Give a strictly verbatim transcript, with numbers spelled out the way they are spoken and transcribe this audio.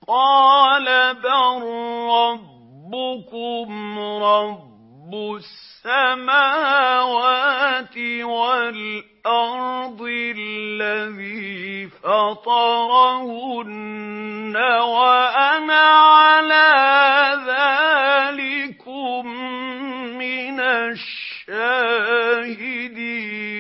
قَالَ بَل رَّبُّكُمْ رَبُّ السَّمَاوَاتِ وَالْأَرْضِ الَّذِي فَطَرَهُنَّ وَأَنَا عَلَىٰ ذَٰلِكُم مِّنَ الشَّاهِدِينَ